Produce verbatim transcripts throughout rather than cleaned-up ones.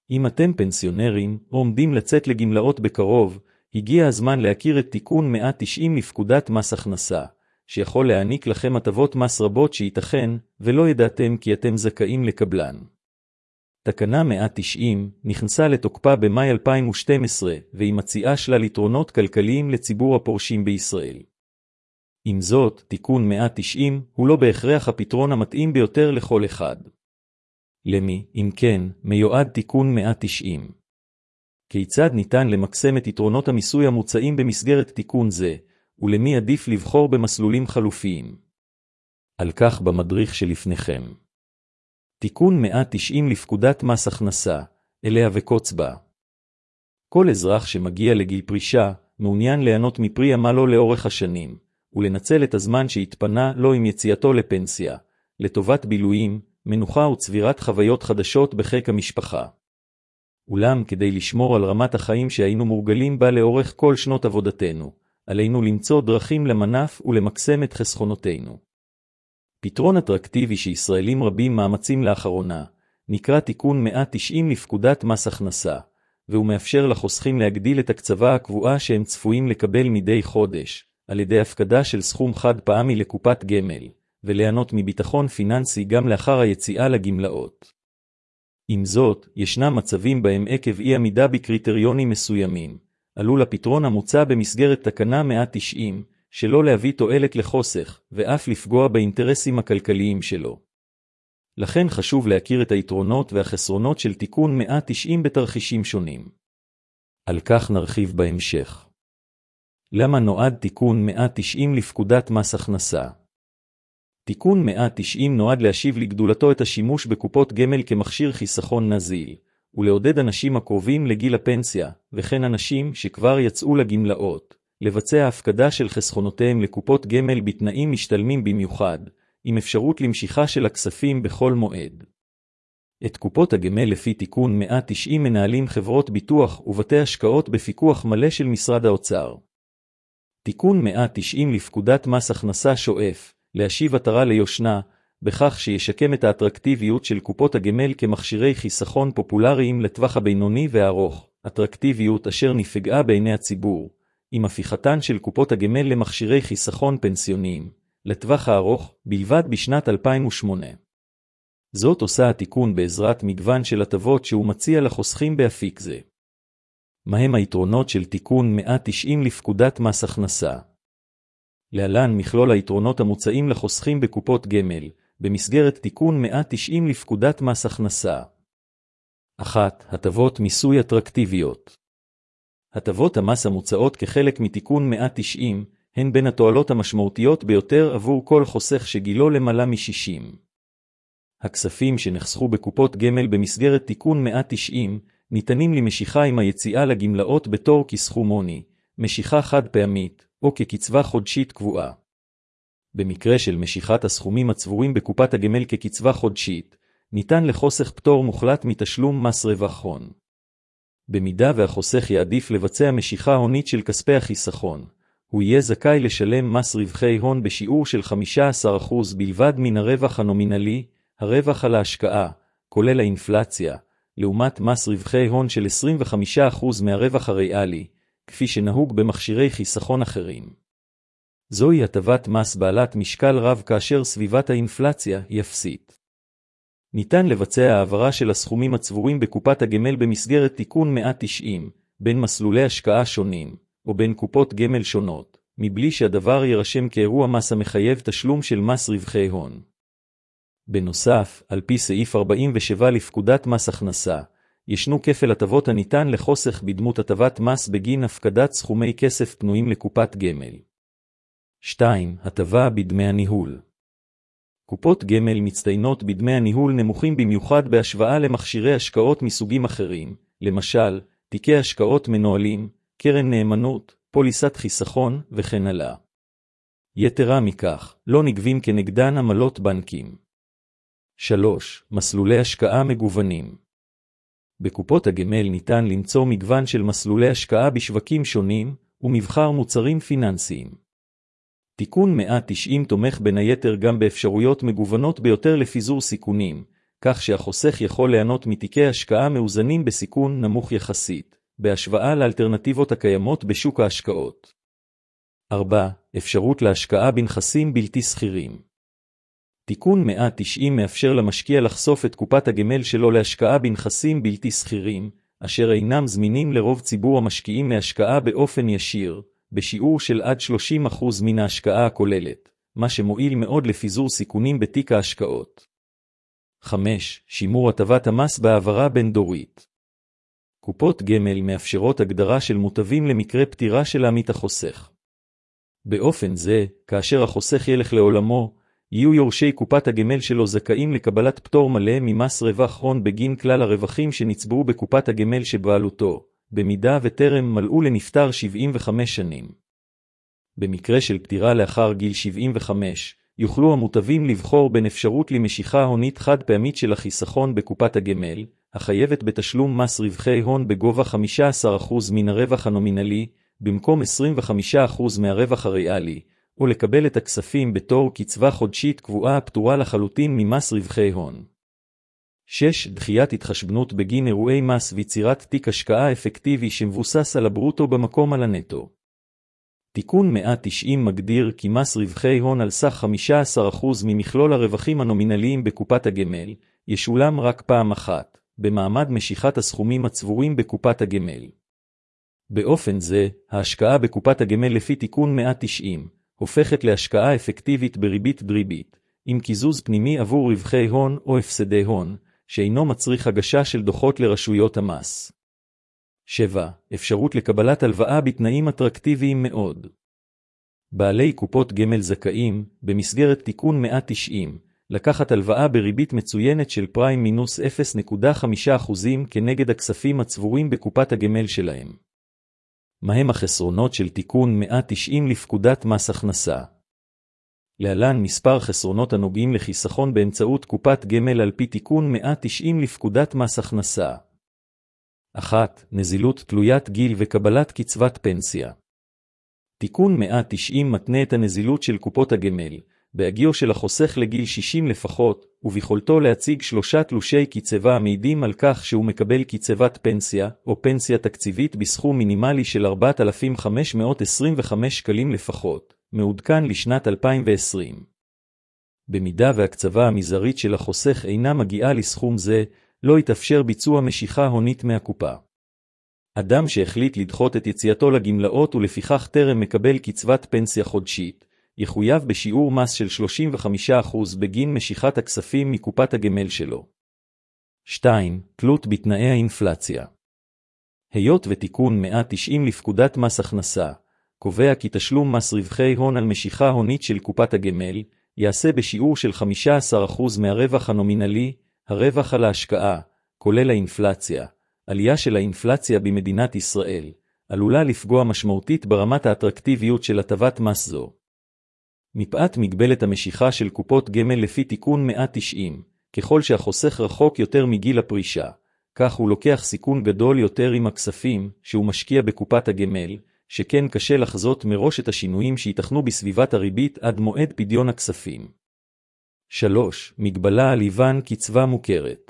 אם אתם פנסיונרים או עומדים לצאת לגמלאות בקרוב, הגיע הזמן להכיר את תיקון מאה תשעים לפקודת מס הכנסה, שיכול להעניק לכם הטבות מס רבות שייתכן ולא ידעתם כי אתם זכאים לקבלן. תקנה מאה תשעים נכנסה לתוקפה במאי אלפיים ושתים עשרה, והיא מציעה שלל יתרונות כלכליים לציבור הפורשים בישראל. עם זאת, תיקון מאה תשעים הוא לא בהכרח הפתרון המתאים ביותר לכל אחד. למי, אם כן, מיועד תיקון מאה תשעים? כיצד ניתן למקסם את יתרונות המיסוי המוצעים במסגרת תיקון זה, ולמי עדיף לבחור במסלולים חלופיים? על כך במדריך שלפניכם. תיקון מאה תשעים לפקודת מס הכנסה, אליה וקוץ בה. כל אזרח שמגיע לגיל פרישה, מעוניין ליהנות מפרי עמלו לאורך השנים, ולנצל את הזמן שהתפנה לו עם יציאתו לפנסיה, לטובת בילויים, מנוחה וצבירת חוויות חדשות בחיק המשפחה. אולם כדי לשמור על רמת החיים שהיינו מורגלים בה לאורך כל שנות עבודתנו, עלינו למצוא דרכים למנף ולמקסם את חסכונותינו. פתרון אטרקטיבי שישראלים רבים מאמצים לאחרונה, נקרא תיקון מאה תשעים לפקודת מס הכנסה, והוא מאפשר לחוסכים להגדיל את הקצבה הקבועה שהם צפויים לקבל מדי חודש, על ידי הפקדה של סכום חד פעמי לקופת גמל, וליהנות מביטחון פיננסי גם לאחר היציאה לגמלאות. עם זאת, ישנם מצבים בהם עקב אי עמידה בקריטריונים מסוימים, עלול הפתרון המוצע במסגרת תקנה מאה תשעים, שלא להביא תועלת לחוסך, ואף לפגוע באינטרסים הכלכליים שלו. לכן חשוב להכיר את היתרונות והחסרונות של תיקון מאה תשעים בתרחישים שונים. על כך נרחיב בהמשך. למה נועד תיקון מאה תשעים לפקודת מס הכנסה? תיקון מאה תשעים נועד להשיב לגדולתו את השימוש בקופות גמל כמכשיר חיסכון נזיל, ולעודד אנשים הקרובים לגיל הפנסיה, וכן אנשים שכבר יצאו לגמלאות, לבצע הפקדה של חסכונותיהם לקופות גמל בתנאים משתלמים במיוחד, עם אפשרות למשיכה של הכספים בכל מועד. את קופות הגמל לפי תיקון מאה תשעים מנהלים חברות ביטוח ובתי השקעות בפיקוח מלא של משרד האוצר. תיקון מאה תשעים לפקודת מס הכנסה שואף להשיב עטרה ליושנה, בכך שישקם את האטרקטיביות של קופות הגמל כמכשירי חיסכון פופולריים לטווח הבינוני והארוך, אטרקטיביות אשר נפגעה בעיני הציבור, עם הפיכתן של קופות הגמל למכשירי חיסכון פנסיוניים, לטווח הארוך, בלבד בשנת אלפיים ושמונה. זאת עושה התיקון בעזרת מגוון של הטבות שהוא מציע לחוסכים באפיק זה. מהם היתרונות של תיקון מאה תשעים לפקודת מס הכנסה? להלן מכלול היתרונות המוצעים לחוסכים בקופות גמל, במסגרת תיקון מאה תשעים לפקודת מס הכנסה. אחת. הטבות מיסוי אטרקטיביות. הטבות המס המוצעות כחלק מתיקון מאה תשעים, הן בין התועלות המשמעותיות ביותר עבור כל חוסך שגילו למעלה מ-שישים. הכספים שנחסכו בקופות גמל במסגרת תיקון מאה תשעים, ניתנים למשיכה עם היציאה לגמלאות בתור כסכום הוני, משיכה חד פעמית, או כקצבה חודשית קבועה. במקרה של משיכת הסכומים הצבורים בקופת הגמל כקצבה חודשית, ניתן לחוסך פטור מוחלט מתשלום מס רווח הון. במידה והחוסך יעדיף לבצע משיכה הונית של כספי החיסכון, הוא יהיה זכאי לשלם מס רווחי הון בשיעור של חמישה עשר אחוז בלבד מן הרווח הנומינלי, הרווח על ההשקעה, כולל האינפלציה, לעומת מס רווחי הון של עשרים וחמישה אחוז מהרווח הריאלי, כפי שנהוג במכשירי חיסכון אחרים. זוהי הטבת מס בעלת משקל רב כאשר סביבת האינפלציה היא אפסית. ניתן לבצע העברה של הסכומים הצבורים בקופת הגמל במסגרת תיקון מאה תשעים, בין מסלולי השקעה שונים, או בין קופות גמל שונות, מבלי שהדבר יירשם כאירוע מס המחייב תשלום של מס רווחי הון. בנוסף, על פי סעיף ארבעים ושבע לפקודת מס הכנסה, ישנו כפל הטבות הניתן לחוסך בדמות הטבת מס בגין הפקדת סכומי כסף פנויים לקופת גמל. שתיים. הטבה בדמי הניהול. קופות גמל מצטיינות בדמי הניהול נמוכים במיוחד בהשוואה למכשירי השקעות מסוגים אחרים, למשל, תיקי השקעות מנוהלים, קרן נאמנות, פוליסת חיסכון וכן הלאה. יתרה מכך, לא נגבים כנגדן עמלות בנקים. שלוש. מסלולי השקעה מגוונים. בקופות הגמל ניתן למצוא מגוון של מסלולי השקעה בשווקים שונים, ומבחר מוצרים פיננסיים. תיקון מאה תשעים תומך בין היתר גם באפשרויות מגוונות ביותר לפיזור סיכונים, כך שהחוסך יכול ליהנות מתיקי השקעה מאוזנים בסיכון נמוך יחסית, בהשוואה לאלטרנטיבות הקיימות בשוק ההשקעות. ארבע. אפשרות להשקעה בנכסים בלתי סחירים. תיקון מאה תשעים מאפשר למשקיע לחשוף את קופת הגמל שלו להשקעה בנכסים בלתי סחירים, אשר אינם זמינים לרוב ציבור המשקיעים להשקעה באופן ישיר, בשיעור של עד שלושים אחוז מן ההשקעה הכוללת, מה שמועיל מאוד לפיזור סיכונים בתיק ההשקעות. חמש. שימור הטבת המס בהעברה בין דורית. קופות גמל מאפשרות הגדרה של מוטבים למקרה פטירה של עמית החוסך. באופן זה, כאשר החוסך ילך לעולמו, יהיו יורשי קופת הגמל שלו זכאים לקבלת פטור מלא ממס רווח הון בגין כלל הרווחים שנצברו בקופת הגמל שבעלותו, במידה וטרם מלאו לנפטר שבעים וחמש שנים. במקרה של פטירה לאחר גיל שבעים וחמש, יוכלו המוטבים לבחור בין אפשרות למשיכה הונית חד פעמית של החיסכון בקופת הגמל, החייבת בתשלום מס רווחי הון בגובה חמישה עשר אחוז מן הרווח הנומינלי, במקום עשרים וחמישה אחוז מהרווח הריאלי, או לקבל את הכספים בתור קצבה חודשית קבועה הפטורה לחלוטין ממס רווחי הון. שש. דחיית התחשבנות בגין אירועי מס ויצירת תיק השקעה אפקטיבי שמבוסס על הברוטו במקום על הנטו. תיקון מאה תשעים מגדיר כי מס רווחי הון על סך חמישה עשר אחוז ממכלול הרווחים הנומינליים בקופת הגמל, ישולם רק פעם אחת, במעמד משיכת הסכומים הצבורים בקופת הגמל. באופן זה, ההשקעה בקופת הגמל לפי תיקון מאה תשעים, הופכת להשקעה אפקטיבית בריבית דריבית, עם קיזוז פנימי עבור רווחי הון או הפסדי הון, שאינו מצריך הגשה של דוחות לרשויות המס. שבע. אפשרות לקבלת הלוואה בתנאים אטרקטיביים מאוד. בעלי קופות גמל זכאים, במסגרת תיקון מאה תשעים, לקחת הלוואה בריבית מצוינת של פריים מינוס אפס נקודה חמש אחוז כנגד הכספים הצבורים בקופת הגמל שלהם. מהם החסרונות של תיקון מאה תשעים לפקודת מס הכנסה? להלן מספר חסרונות הנוגעים לחיסכון באמצעות קופת גמל על פי תיקון מאה תשעים לפקודת מס הכנסה. אחת. נזילות תלוית גיל וקבלת קצבת פנסיה. תיקון מאה תשעים מתנה את הנזילות של קופות הגמל, בהגיעו של החוסך לגיל שישים לפחות, וביכולתו להציג שלושה תלושי קצבה המעידים על כך שהוא מקבל קצבת פנסיה, או פנסיה תקציבית בסכום מינימלי של ארבעת אלפים חמש מאות עשרים וחמש שקלים לפחות, מעודכן לשנת אלפיים ועשרים. במידה והקצבה המזערית של החוסך אינה מגיעה לסכום זה, לא יתאפשר ביצוע משיכה הונית מהקופה. אדם שהחליט לדחות את יציאתו לגמלאות ולפיכך טרם מקבל קצבת פנסיה חודשית, יחויב בשיעור מס של שלושים וחמישה אחוז בגין משיכת הכספים מקופת הגמל שלו. שתיים. תלות בתנאי האינפלציה. היות ותיקון מאה תשעים לפקודת מס הכנסה, קובע כי תשלום מס רווחי הון על משיכה הונית של קופת הגמל, יעשה בשיעור של חמישה עשר אחוז מהרווח הנומינלי, הרווח על ההשקעה, כולל האינפלציה. עלייה של האינפלציה במדינת ישראל, עלולה לפגוע משמעותית ברמת האטרקטיביות של הטבת מס זו. מפאת מגבלת המשיכה של קופות גמל לפי תיקון מאה תשעים, ככל שהחוסך רחוק יותר מגיל הפרישה, כך הוא לוקח סיכון גדול יותר עם הכספים שהוא משקיע בקופת הגמל, שכן קשה לחזות מראש את השינויים שיתכנו בסביבת הריבית עד מועד פדיון הכספים. שלוש. מגבלה על היוון קצבה מוכרת.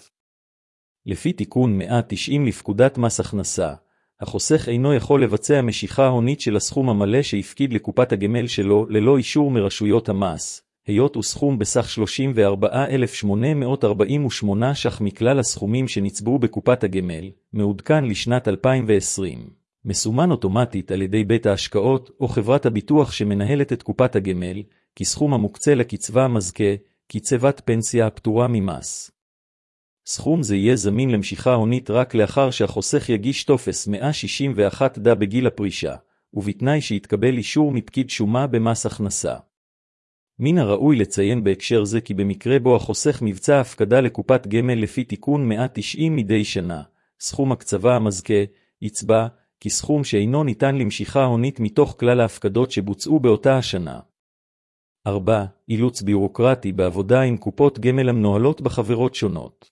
לפי תיקון מאה תשעים לפקודת מס הכנסה, החוסך אינו יכול לבצע משיכה הונית של הסכום המלא שהפקיד לקופת הגמל שלו ללא אישור מרשויות המס, היות הוא סכום בסך שלושים וארבעה אלף שמונה מאות ארבעים ושמונה ש"ח מכלל הסכומים שנצברו בקופת הגמל, מעודכן לשנת אלפיים ועשרים. מסומן אוטומטית על ידי בית ההשקעות או חברת הביטוח שמנהלת את קופת הגמל, כי סכום המוקצה לקצבה מזכה, קצבת פנסיה הפטורה ממס. סכום זה יהיה זמין למשיכה הונית רק לאחר שהחוסך יגיש טופס מאה שישים ואחת דה בגיל הפרישה, ובתנאי שיתקבל אישור מפקיד שומה במס הכנסה. מן הראוי לציין בהקשר זה כי במקרה בו החוסך מבצע הפקדה לקופת גמל לפי תיקון מאה תשעים מדי שנה, סכום הקצבה המזכה יצבע כסכום שאינו ניתן למשיכה הונית מתוך כלל ההפקדות שבוצעו באותה השנה. ארבע. אילוץ ביורוקרטי בעבודה עם קופות גמל המנוהלות בחברות שונות.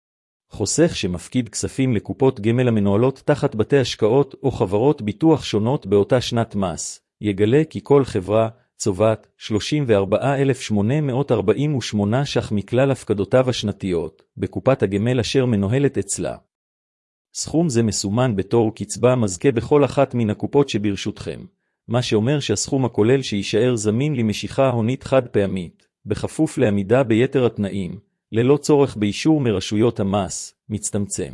חוסך שמפקיד כספים לקופות גמל המנוהלות תחת בתי השקעות או חברות ביטוח שונות באותה שנת מס, יגלה כי כל חברה צובעת שלושים וארבעה אלף שמונה מאות ארבעים ושמונה ש"ח מכלל הפקדותיו השנתיות, בקופת הגמל אשר מנוהלת אצלה. סכום זה מסומן בתור קצבה מזכה בכל אחת מן הקופות שברשותכם, מה שאומר שהסכום הכולל שישאר זמין למשיכה הונית חד פעמית, בכפוף לעמידה ביתר התנאים, ללא צורך באישור מרשויות המס, מצטמצם.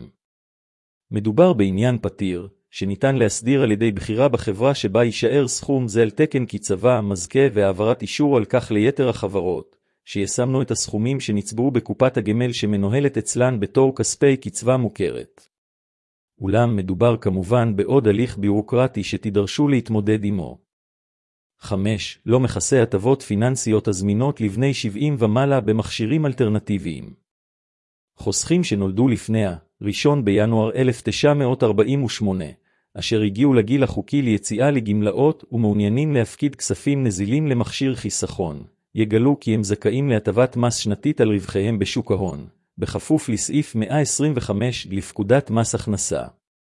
מדובר בעניין פתיר, שניתן להסדיר על ידי בחירה בחברה שבה יישאר סכום זה על תקן קצבה מזכה והעברת אישור על כך ליתר החברות, שישמנו את הסכומים שנצברו בקופת הגמל שמנוהלת אצלן בתור כספי קצבה מוכרת. אולם מדובר כמובן בעוד הליך ביורוקרטי שתידרשו להתמודד עמו. חמש. לא מכסה הטבות פיננסיות הזמינות לבני שבעים ומעלה במכשירים אלטרנטיביים. חוסכים שנולדו לפני ה-ראשון בינואר אלף תשע מאות ארבעים ושמונה, אשר הגיעו לגיל החוקי ליציאה לגמלאות ומעוניינים להפקיד כספים נזילים למכשיר חיסכון, יגלו כי הם זכאים להטבת מס שנתית על רווחיהם בשוק ההון, בכפוף לסעיף מאה עשרים וחמש לפקודת מס הכנסה.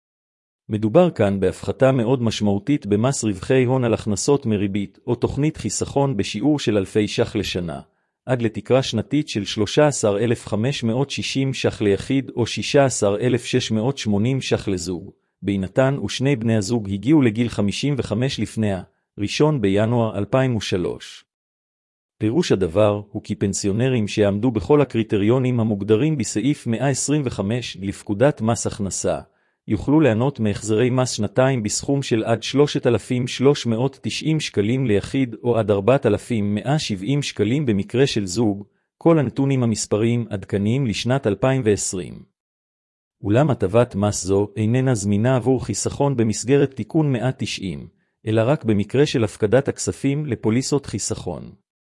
מדובר כאן בהפחתה מאוד משמעותית במס רווחי הון על הכנסות מריבית או תוכנית חיסכון בשיעור של אלפי ש"ח לשנה, עד לתקרה שנתית של שלושה עשר אלף חמש מאות שישים ש"ח ליחיד או שישה עשר אלף שש מאות שמונים ש"ח לזוג, בהינתן ושני בני הזוג הגיעו לגיל חמישים וחמש לפני ה-ראשון בינואר אלפיים ושלוש. פירוש הדבר הוא כי פנסיונרים שעמדו בכל הקריטריונים המוגדרים בסעיף מאה עשרים וחמש לפקודת מס הכנסה, יוכלו ליהנות מהחזרי מס שנתיים בסכום של עד שלושת אלפים שלוש מאות תשעים שקלים ליחיד או עד ארבעת אלפים מאה שבעים שקלים במקרה של זוג, כל הנתונים המספריים עדכניים לשנת אלפיים ועשרים. אולם הטבת מס זו איננה זמינה עבור חיסכון במסגרת תיקון מאה תשעים, אלא רק במקרה של הפקדת הכספים לפוליסות חיסכון.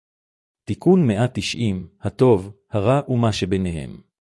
תיקון מאה תשעים, הטוב, הרע ומה שביניהם.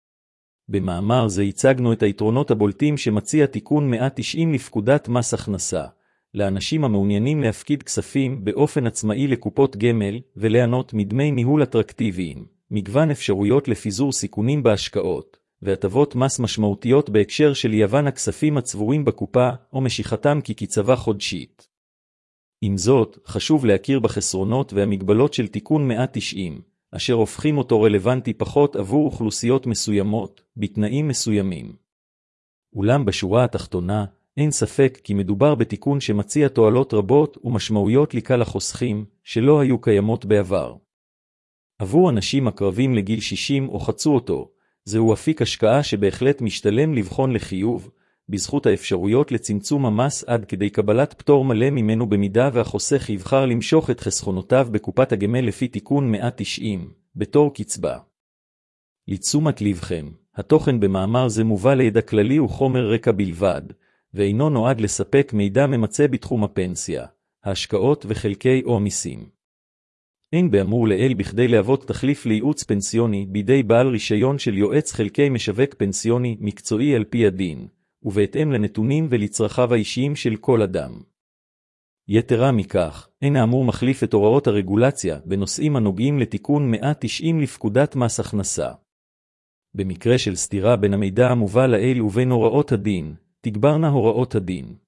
במאמר זה הצגנו את היתרונות הבולטים שמציע תיקון מאה תשעים לפקודת מס הכנסה, לאנשים המעוניינים להפקיד כספים באופן עצמאי לקופות גמל וליהנות מדמי ניהול אטרקטיביים, מגוון אפשרויות לפיזור סיכונים בהשקעות, והטבות מס משמעותיות בהקשר של יוון הכספים הצבורים בקופה או משיכתם כקצבה חודשית. עם זאת, חשוב להכיר בחסרונות והמגבלות של תיקון מאה תשעים, אשר הופכים אותו רלוונטי פחות עבור אוכלוסיות מסוימות, בתנאים מסוימים. אולם בשורה התחתונה, אין ספק כי מדובר בתיקון שמציע תועלות רבות ומשמעויות לקהל החוסכים, שלא היו קיימות בעבר. עבור אנשים הקרבים לגיל שישים או חצו אותו, זהו אפיק השקעה שבהחלט משתלם לבחון לחיוב, בזכות האפשרויות לצמצום המס עד כדי קבלת פטור מלא ממנו במידה והחוסך יבחר למשוך את חסכונותיו בקופת הגמל לפי תיקון מאה תשעים, בתור קצבה. לתשומת לבכם, התוכן במאמר זה מובא לידע כללי וחומר רקע בלבד, ואינו נועד לספק מידע ממצה בתחום הפנסיה, ההשקעות וחלקי או המיסים. אין באמור לעיל בכדי להוות תחליף לייעוץ פנסיוני בידי בעל רישיון של יועץ חלקי משווק פנסיוני מקצועי על פי הדין, ובהתאם לנתונים ולצרכיו האישיים של כל אדם. יתרה מכך, אין האמור מחליף את הוראות הרגולציה בנושאים הנוגעים לתיקון מאה תשעים לפקודת מס הכנסה. במקרה של סתירה בין המידע המובא לעיל ובין הוראות הדין, תגברנה הוראות הדין.